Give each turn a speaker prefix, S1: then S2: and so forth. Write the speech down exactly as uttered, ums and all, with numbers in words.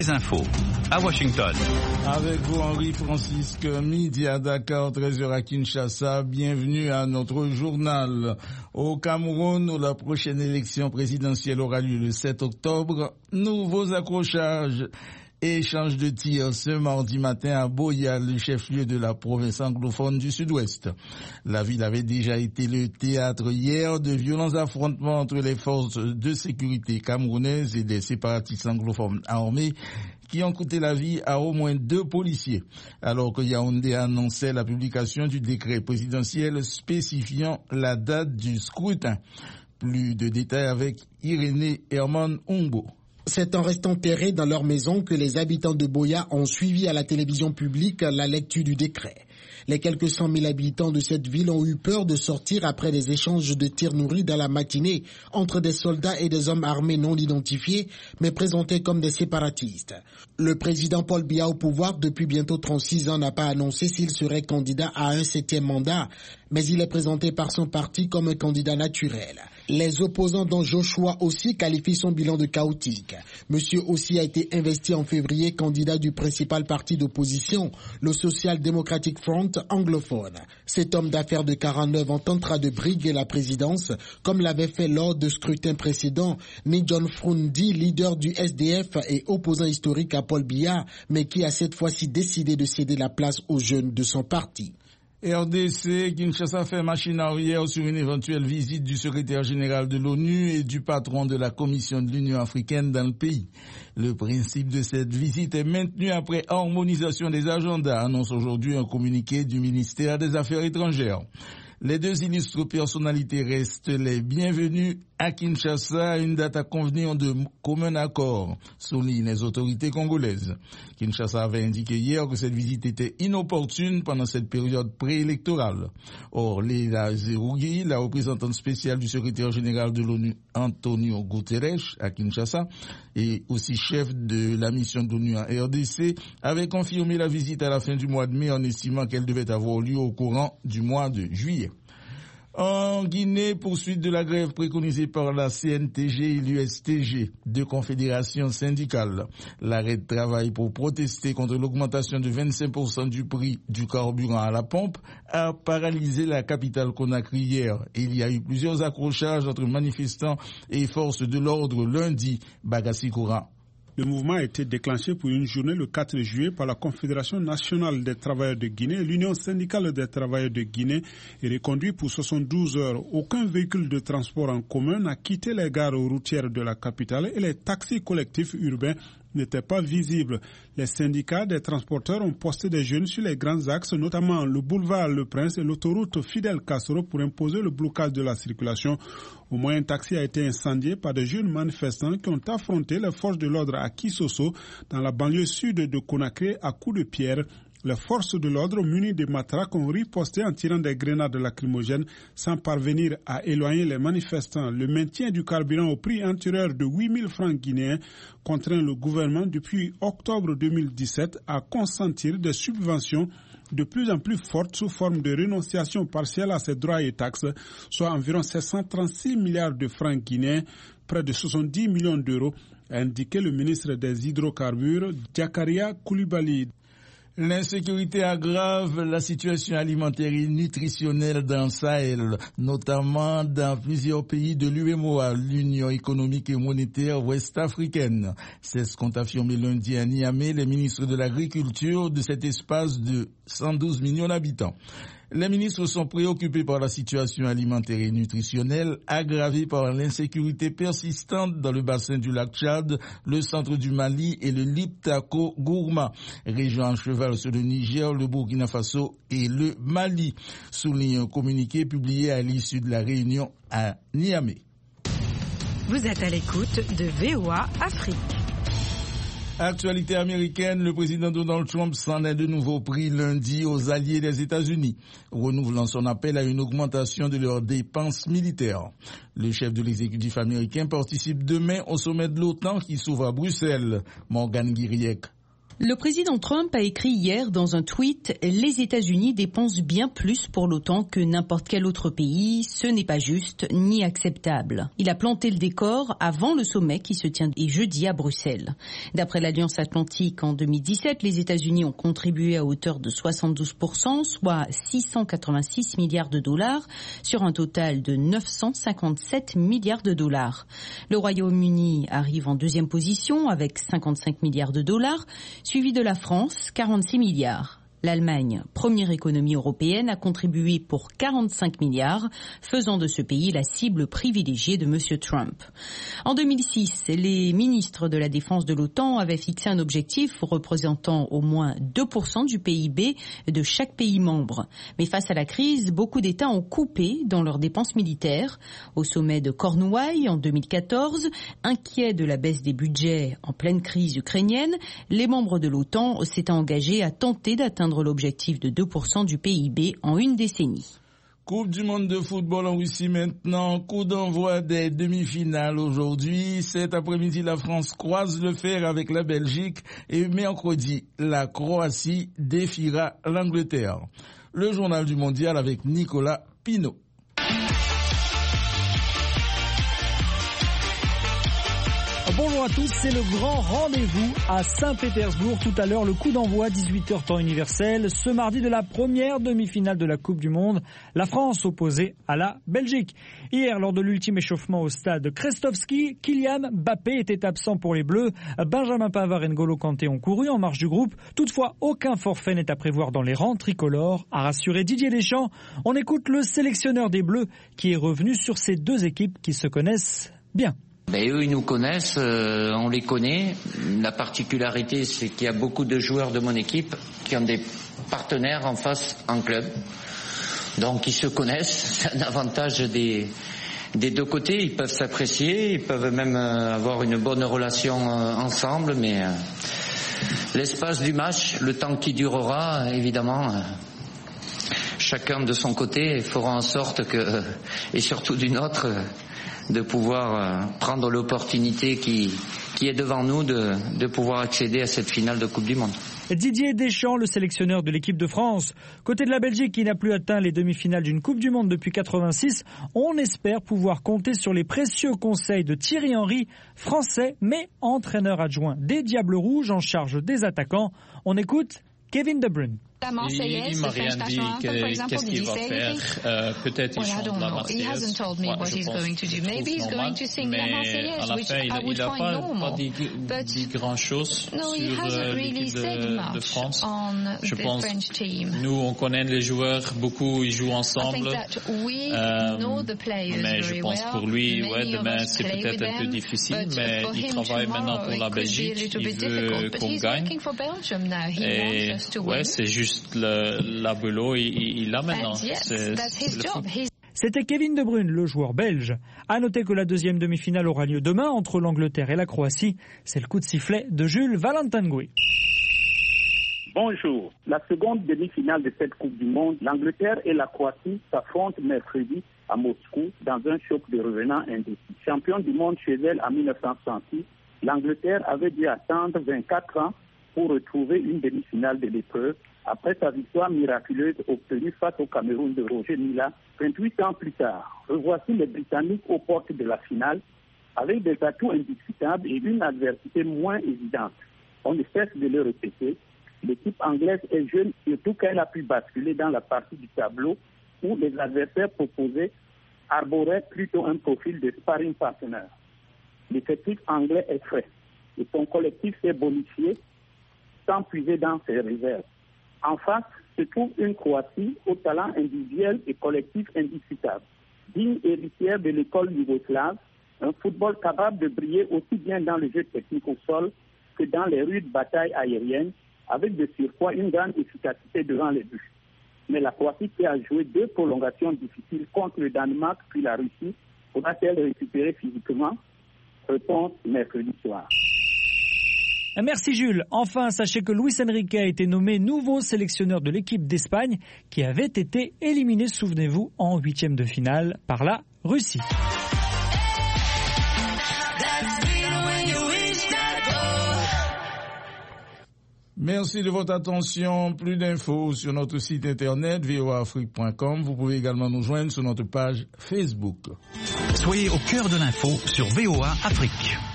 S1: Les infos à Washington.
S2: Avec vous, Henri-Francisque, midi à Dakar, treize heures à Kinshasa. Bienvenue à notre journal. Au Cameroun, où la prochaine élection présidentielle aura lieu le sept octobre, nouveaux accrochages et échange de tirs ce mardi matin à Boya, le chef-lieu de la province anglophone du Sud-Ouest. La ville avait déjà été le théâtre hier de violents affrontements entre les forces de sécurité camerounaises et des séparatistes anglophones armés qui ont coûté la vie à au moins deux policiers, alors que Yaoundé annonçait la publication du décret présidentiel spécifiant la date du scrutin. Plus de détails avec Irénée Herman Umbo.
S3: C'est en restant terrés dans leur maison que les habitants de Boya ont suivi à la télévision publique la lecture du décret. Les quelques cent mille habitants de cette ville ont eu peur de sortir après des échanges de tirs nourris dans la matinée entre des soldats et des hommes armés non identifiés, mais présentés comme des séparatistes. Le président Paul Biya au pouvoir depuis bientôt trente-six ans n'a pas annoncé s'il serait candidat à un septième mandat, mais il est présenté par son parti comme un candidat naturel. Les opposants dont Joshua Ossi qualifient son bilan de chaotique. Monsieur Ossi a été investi en février candidat du principal parti d'opposition, le Social Democratic Front anglophone. Cet homme d'affaires de quarante-neuf ans tentera de briguer la présidence, comme l'avait fait lors de scrutins précédents, ni John Frundi, leader du S D F et opposant historique à Paul Biya, mais qui a cette fois-ci décidé de céder la place aux jeunes de son parti.
S2: R D C, Kinshasa fait machine arrière sur une éventuelle visite du secrétaire général de l'ONU et du patron de la Commission de l'Union africaine dans le pays. Le principe de cette visite est maintenu après harmonisation des agendas, annonce aujourd'hui un communiqué du ministère des Affaires étrangères. Les deux illustres personnalités restent les bienvenus à Kinshasa à une date à convenir de commun accord, soulignent les autorités congolaises. Kinshasa avait indiqué hier que cette visite était inopportune pendant cette période préélectorale. Or, Leila Zerougui, la représentante spéciale du secrétaire général de l'ONU Antonio Guterres à Kinshasa et aussi chef de la mission de l'ONU en R D C, avait confirmé la visite à la fin du mois de mai en estimant qu'elle devait avoir lieu au courant du mois de juillet. En Guinée, poursuite de la grève préconisée par la C N T G et l'U S T G, deux confédérations syndicales. L'arrêt de travail pour protester contre l'augmentation de vingt-cinq pour cent du prix du carburant à la pompe a paralysé la capitale Conakry hier. Il y a eu plusieurs accrochages entre manifestants et forces de l'ordre lundi, Bagassi Koura.
S4: Le mouvement a été déclenché pour une journée le quatre juillet par la Confédération nationale des travailleurs de Guinée et l'Union syndicale des travailleurs de Guinée et reconduit pour soixante-douze heures. Aucun véhicule de transport en commun n'a quitté les gares routières de la capitale et les taxis collectifs urbains n'étaient pas visibles. Les syndicats des transporteurs ont posté des jeunes sur les grands axes, notamment le boulevard Le Prince et l'autoroute Fidel Castro pour imposer le blocage de la circulation. Au moins, un taxi a été incendié par des jeunes manifestants qui ont affronté les forces de l'ordre à Kisosso, dans la banlieue sud de Conakry, à coups de pierre. Les forces de l'ordre munies de matraques ont riposté en tirant des grenades lacrymogènes sans parvenir à éloigner les manifestants. Le maintien du carburant au prix antérieur de huit mille francs guinéens contraint le gouvernement depuis octobre deux mille dix-sept à consentir des subventions de plus en plus fortes sous forme de renonciation partielle à ses droits et taxes, soit environ sept cent trente-six milliards de francs guinéens, près de soixante-dix millions d'euros, a indiqué le ministre des Hydrocarbures, Diakaria Koulibaly.
S2: L'insécurité aggrave la situation alimentaire et nutritionnelle dans le Sahel, notamment dans plusieurs pays de l'U E M O A, l'Union économique et monétaire ouest-africaine. C'est ce qu'ont affirmé lundi à Niamey les ministres de l'agriculture de cet espace de cent douze millions d'habitants. Les ministres sont préoccupés par la situation alimentaire et nutritionnelle aggravée par l'insécurité persistante dans le bassin du lac Tchad, le centre du Mali et le Liptako Gourma, région en cheval sur le Niger, le Burkina Faso et le Mali, souligne un communiqué publié à l'issue de la réunion à Niamey.
S5: Vous êtes à l'écoute de V O A Afrique.
S2: Actualité américaine, le président Donald Trump s'en est de nouveau pris lundi aux alliés des États-Unis, renouvelant son appel à une augmentation de leurs dépenses militaires. Le chef de l'exécutif américain participe demain au sommet de l'OTAN qui s'ouvre à Bruxelles. Morgan Guiriec.
S6: Le président Trump a écrit hier dans un tweet « Les États-Unis dépensent bien plus pour l'OTAN que n'importe quel autre pays. Ce n'est pas juste ni acceptable. » Il a planté le décor avant le sommet qui se tient jeudi à Bruxelles. D'après l'Alliance Atlantique, en deux mille dix-sept, les États-Unis ont contribué à hauteur de soixante-douze pour cent, soit six cent quatre-vingt-six milliards de dollars, sur un total de neuf cent cinquante-sept milliards de dollars. Le Royaume-Uni arrive en deuxième position avec cinquante-cinq milliards de dollars, suivi de la France, quarante-six milliards. L'Allemagne, première économie européenne, a contribué pour quarante-cinq milliards, faisant de ce pays la cible privilégiée de M. Trump. En deux mille six, les ministres de la Défense de l'OTAN avaient fixé un objectif représentant au moins deux pour cent du P I B de chaque pays membre. Mais face à la crise, beaucoup d'États ont coupé dans leurs dépenses militaires. Au sommet de Cornouailles en deux mille quatorze, inquiets de la baisse des budgets en pleine crise ukrainienne, les membres de l'OTAN s'étaient engagés à tenter d'atteindre l'objectif de deux pour cent du P I B en une décennie.
S2: Coupe du monde de football en Russie maintenant, coup d'envoi des demi-finales aujourd'hui. Cet après-midi, la France croise le fer avec la Belgique et mercredi, la Croatie défiera l'Angleterre. Le journal du mondial avec Nicolas Pinault.
S7: Bonjour à tous, c'est le grand rendez-vous à Saint-Pétersbourg. Tout à l'heure, le coup d'envoi, dix-huit heures temps universel. Ce mardi de la première demi-finale de la Coupe du Monde, la France opposée à la Belgique. Hier, lors de l'ultime échauffement au stade Krestovski, Kylian Mbappé était absent pour les Bleus. Benjamin Pavard et N'Golo Kanté ont couru en marge du groupe. Toutefois, aucun forfait n'est à prévoir dans les rangs tricolores, a rassuré Didier Deschamps. On écoute le sélectionneur des Bleus qui est revenu sur ces deux équipes qui se connaissent bien.
S8: Ben, eux, ils nous connaissent, euh, on les connaît. La particularité, c'est qu'il y a beaucoup de joueurs de mon équipe qui ont des partenaires en face en club. Donc, ils se connaissent. C'est un avantage des, des deux côtés. Ils peuvent s'apprécier, ils peuvent même euh, avoir une bonne relation euh, ensemble. Mais euh, l'espace du match, le temps qui durera, évidemment, euh, chacun de son côté fera en sorte que, euh, et surtout du nôtre, euh, de pouvoir euh, prendre l'opportunité qui, qui est devant nous de, de pouvoir accéder à cette finale de Coupe du Monde.
S7: Didier Deschamps, le sélectionneur de l'équipe de France. Côté de la Belgique qui n'a plus atteint les demi-finales d'une Coupe du Monde depuis quatre-vingt-six, on espère pouvoir compter sur les précieux conseils de Thierry Henry, français mais entraîneur adjoint des Diables Rouges en charge des attaquants. On écoute Kevin De Bruyne.
S9: La Marseillaise, il, il m'a rien dit que, qu'est-ce qu'il va faire. Euh, peut-être il chante la Marseillaise. Ouais, je pense mais à la fin, il n'a pas, pas dit, dit grand-chose no, sur euh, l'équipe de, de France. Je pense nous, on connaît les joueurs, beaucoup ils jouent ensemble. Euh, mais je pense pour lui, ouais, demain c'est peut-être un peu difficile, mais il travaille maintenant pour la Belgique. Il veut qu'on gagne. Et ouais, c'est juste Le, la below, il, il l'a maintenant. C'est, c'est
S7: C'était Kevin De Bruyne, le joueur belge. À noter que la deuxième demi-finale aura lieu demain entre l'Angleterre et la Croatie. C'est le coup de sifflet de Jules Valentangui.
S10: Bonjour. La seconde demi-finale de cette Coupe du Monde, l'Angleterre et la Croatie s'affrontent mercredi à Moscou dans un choc de revenants indécis. Champion du monde chez elle en mille neuf cent soixante-six, l'Angleterre avait dû attendre vingt-quatre ans pour retrouver une demi-finale de l'épreuve après sa victoire miraculeuse obtenue face au Cameroun de Roger Mila vingt-huit ans plus tard. Revoici les Britanniques aux portes de la finale avec des atouts indiscutables et une adversité moins évidente. On ne cesse de le répéter, l'équipe anglaise est jeune, surtout qu'elle a pu basculer dans la partie du tableau où les adversaires proposés arboraient plutôt un profil de sparring partner. L'effectif anglais est frais et son collectif s'est bonifié sans puiser dans ses réserves. En face se trouve une Croatie au talent individuel et collectif indiscutable, digne héritière de l'école yougoslave, un football capable de briller aussi bien dans le jeu technique au sol que dans les rudes batailles aériennes, avec de surcroît une grande efficacité devant les buts. Mais la Croatie qui a joué deux prolongations difficiles contre le Danemark puis la Russie, pourra-t-elle récupérer physiquement? Réponse mercredi soir.
S7: Merci Jules. Enfin, sachez que Luis Enrique a été nommé nouveau sélectionneur de l'équipe d'Espagne qui avait été éliminée, souvenez-vous, en huitième de finale par la Russie.
S2: Merci de votre attention. Plus d'infos sur notre site internet v o a afrique point com. Vous pouvez également nous joindre sur notre page Facebook.
S1: Soyez au cœur de l'info sur V O A Afrique.